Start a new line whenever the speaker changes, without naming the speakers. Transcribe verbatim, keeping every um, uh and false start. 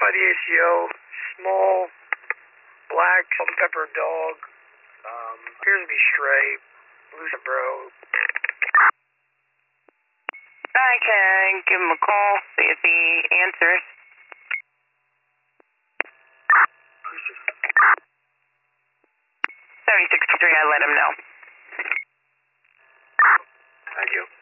by the A C O. Small, black, salt and pepper dog. Um, appears to be stray. Losing bro.
I can give him a call, see if he answers. seventy-six three, I let him know.
Thank you.